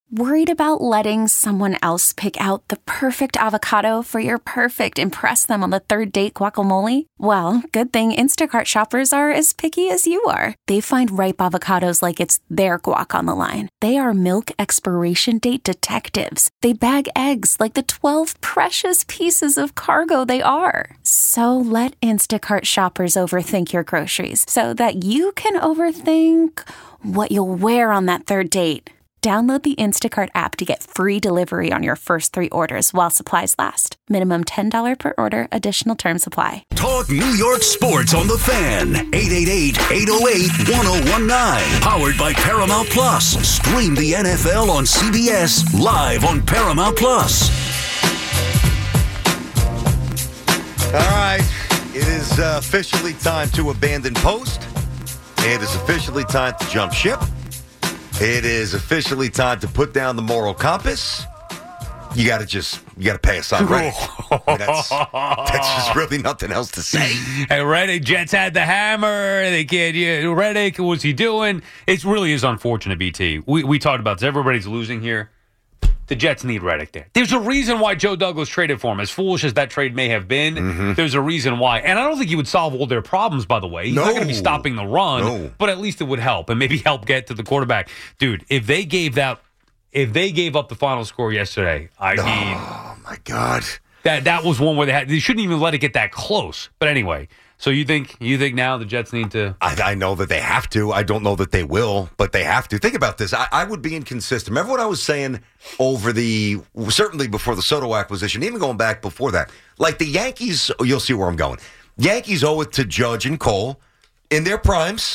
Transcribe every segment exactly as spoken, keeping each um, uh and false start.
Worried about letting someone else pick out the perfect avocado for your perfect impress them on the third date guacamole? Well, good thing Instacart shoppers are as picky as you are. They find ripe avocados like it's their guac on the line. They are milk expiration date detectives. They bag eggs like the twelve precious pieces of cargo they are. So let Instacart shoppers overthink your groceries so that you can overthink what you'll wear on that third date. Download the Instacart app to get free delivery on your first three orders while supplies last. Minimum ten dollars per order. Additional terms apply. Talk New York sports on the Fan. eight eight eight, eight oh eight, one oh one nine. Powered by Paramount Plus. Stream the N F L on C B S live on Paramount Plus. All right. It is uh, officially time to abandon post. It is officially time to jump ship. It is officially time to put down the moral compass. You got to just, you got to pay us on Reddit. I mean, that's, that's just really nothing else to say. Hey, Reddick, Jets had the hammer. They can't, yeah, Reddick, what's he doing? It really is unfortunate, B T. We, we talked about this. Everybody's losing here. The Jets need Reddick there. There's a reason why Joe Douglas traded for him. As foolish as that trade may have been, mm-hmm. there's a reason why. And I don't think he would solve all their problems, by the way. He's no. not going to be stopping the run, no. but at least it would help and maybe help get to the quarterback. Dude, if they gave that, if they gave up the final score yesterday, I oh, mean, oh my God, that that was one where they had they shouldn't even let it get that close. But anyway. So you think you think now the Jets need to? I, I know that they have to. I don't know that they will, but they have to. Think about this. I, I would be inconsistent. Remember what I was saying over the, certainly before the Soto acquisition, even going back before that. Like the Yankees, you'll see where I'm going. Yankees owe it to Judge and Cole in their primes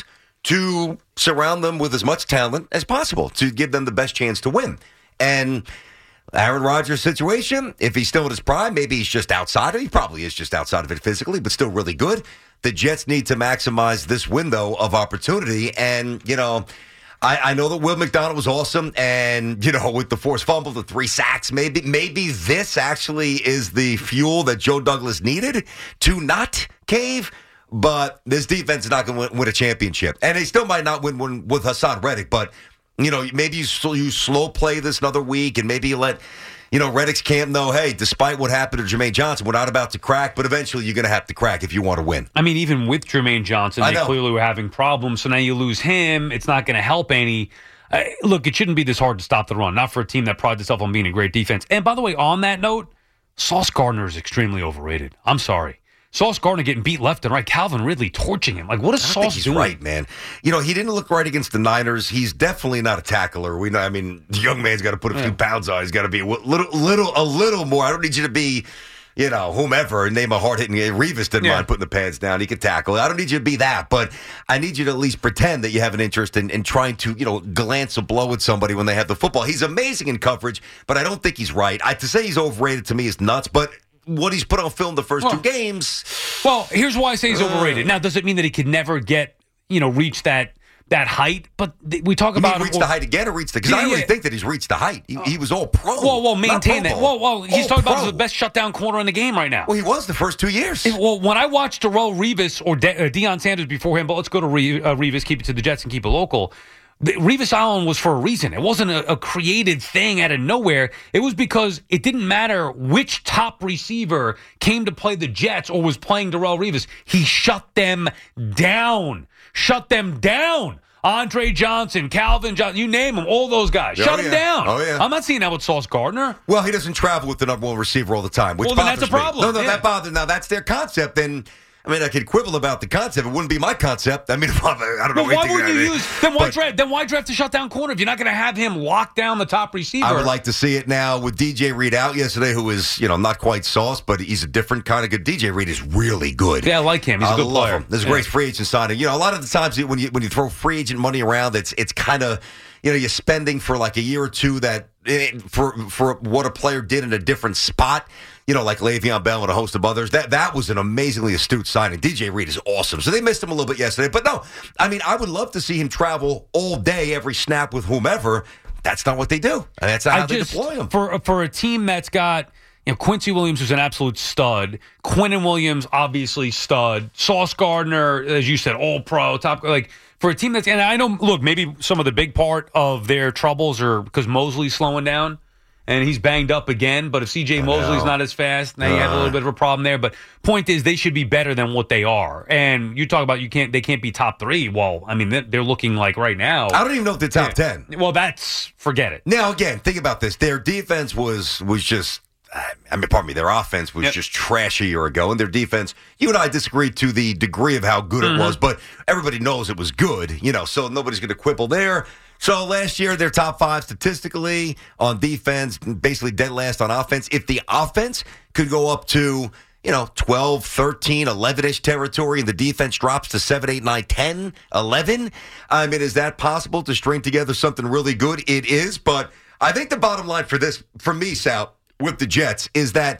to surround them with as much talent as possible to give them the best chance to win. And Aaron Rodgers' situation, if he's still at his prime, maybe he's just outside of it. He probably is just outside of it physically, but still really good. The Jets need to maximize this window of opportunity. And, you know, I, I know that Will McDonald was awesome. And, you know, with the forced fumble, the three sacks, maybe maybe this actually is the fuel that Joe Douglas needed to not cave. But this defense is not going to win, win a championship. And they still might not win one with Hassan Reddick, but you know, maybe you, sl- you slow play this another week, and maybe you let, you know, Reddick's camp know, hey, despite what happened to Jermaine Johnson, we're not about to crack, but eventually you're going to have to crack if you want to win. I mean, even with Jermaine Johnson, they clearly were having problems, so now you lose him. It's not going to help any. Uh, look, it shouldn't be this hard to stop the run, not for a team that prides itself on being a great defense. And by the way, on that note, Sauce Gardner is extremely overrated. I'm sorry. Sauce Gardner getting beat left and right. Calvin Ridley torching him. Like, what is I Sauce think he's doing? Right, man. You know, he didn't look right against the Niners. He's definitely not a tackler. We know. I mean, the young man's got to put a few yeah. pounds on. He's got to be a little, little, a little more. I don't need you to be, you know, whomever. Name a hard hitting. Revis didn't yeah. mind putting the pads down. He could tackle. I don't need you to be that, but I need you to at least pretend that you have an interest in, in trying to, you know, glance a blow at somebody when they have the football. He's amazing in coverage, but I don't think he's right. I, to say he's overrated to me is nuts, but what he's put on film the first well, two games. Well, here's why I say he's overrated. Now, does it mean that he could never get, you know, reach that that height? But th- we talk you about mean reach him, the height again or reach the? Because yeah, I really yeah. think that he's reached the height. He, he was all pro. Well, well, maintain that. Well, well, he's all talking pro. about the best shutdown corner in the game right now. Well, he was the first two years. It, well, when I watched Darrelle Revis or De- uh, Deion Sanders before him, but let's go to Re- uh, Revis, keep it to the Jets and keep it local. The, Revis Island was for a reason. It wasn't a, a created thing out of nowhere. It was because it didn't matter which top receiver came to play the Jets or was playing Darrelle Revis. He shut them down. Shut them down. Andre Johnson, Calvin Johnson, you name them, all those guys. Shut oh, them yeah. down. Oh, yeah. I'm not seeing that with Sauce Gardner. Well, he doesn't travel with the number one receiver all the time, which well, then bothers that's a problem. Me. No, no, yeah. that bothers. Now, that's their concept, and I mean, I could quibble about the concept. It wouldn't be my concept. I mean, I don't know. Well, why wouldn't you it. use then why but, draft then why draft a shutdown corner if you're not going to have him lock down the top receiver? I would like to see it now with D J Reed out yesterday, who is you know not quite Sauce, but he's a different kind of good. D J Reed is really good. Yeah, I like him. He's a good I love player. Him. There's a yeah. great free agent signing. You know, a lot of the times when you when you throw free agent money around, it's it's kind of you know you're spending for like a year or two that for for what a player did in a different spot. You know, like Le'Veon Bell and a host of others. That that was an amazingly astute signing. D J Reed is awesome. So they missed him a little bit yesterday. But no, I mean, I would love to see him travel all day, every snap with whomever. That's not what they do. And that's not I how just, they deploy him. For, for a team that's got, You know, Quincy Williams was an absolute stud. Quinnen Williams, obviously stud. Sauce Gardner, as you said, all pro, top. Like for a team that's, and I know, look, maybe some of the big part of their troubles are because Mosley's slowing down and he's banged up again. But if C J Mosley's not as fast, now you have a little bit of a problem there. But point is, they should be better than what they are. And you talk about you can't, they can't be top three. Well, I mean, they're looking like right now. I don't even know if they're top yeah. ten. Well, that's forget it. Now again, think about this. Their defense was was just. I mean, pardon me, their offense was yep. just trash a year ago, and their defense, you and I disagree to the degree of how good mm-hmm. it was, but everybody knows it was good, you know, so nobody's going to quibble there. So last year, they're top five statistically on defense, basically dead last on offense. If the offense could go up to, you know, twelve, thirteen, eleven-ish territory, and the defense drops to seven, eight, nine, ten, eleven, I mean, is that possible to string together something really good? It is, but I think the bottom line for this, for me, Sal, with the Jets is that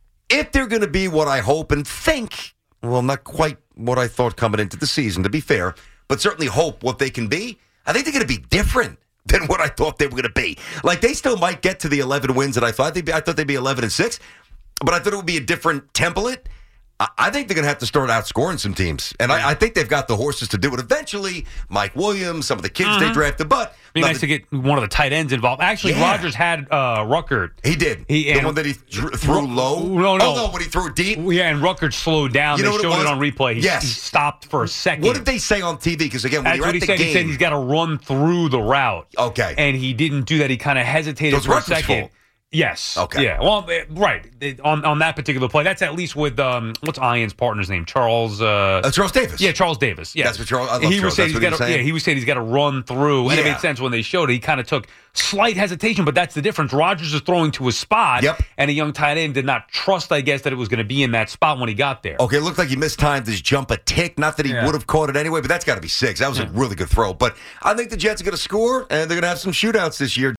if they're going to be what I hope and think, well, not quite what I thought coming into the season, to be fair, but certainly hope what they can be, I think they're going to be different than what I thought they were going to be. Like, they still might get to the eleven wins that I thought they'd be. I thought they'd be eleven and six, but I thought it would be a different template. I think they're going to have to start outscoring some teams. And I, I think they've got the horses to do it eventually. Mike Williams, some of the kids mm-hmm. they drafted. But be nice the, to get one of the tight ends involved. Actually, yeah. Rodgers had uh, Ruckert. He did. He, the and, one that he th- threw Ru- No, low? no. Oh, no, when he threw it deep? Yeah, and Ruckert slowed down. You they showed it, it on replay. He, yes. he stopped for a second. What did they say on T V? Because, again, when That's you're what at he the said. game. He said he's got to run through the route. Okay. And he didn't do that. He kind of hesitated Those for a Ruckert's second. fault. Yes. Okay. Yeah. Well, right. On on that particular play, that's at least with um, what's Ian's partner's name? Charles. Uh, uh, Charles Davis. Yeah, Charles Davis. Yeah. That's what Charles. I love he Charles. was saying That's he's what got. he was Yeah, he was saying he's got to run through, and yeah. it made sense when they showed it. He kind of took slight hesitation, but that's the difference. Rodgers is throwing to a spot, yep. and a young tight end did not trust, I guess, that it was going to be in that spot when he got there. Okay, it looked like he mistimed his jump a tick. Not that he yeah. would have caught it anyway, but that's got to be six. That was yeah. a really good throw. But I think the Jets are going to score, and they're going to have some shootouts this year.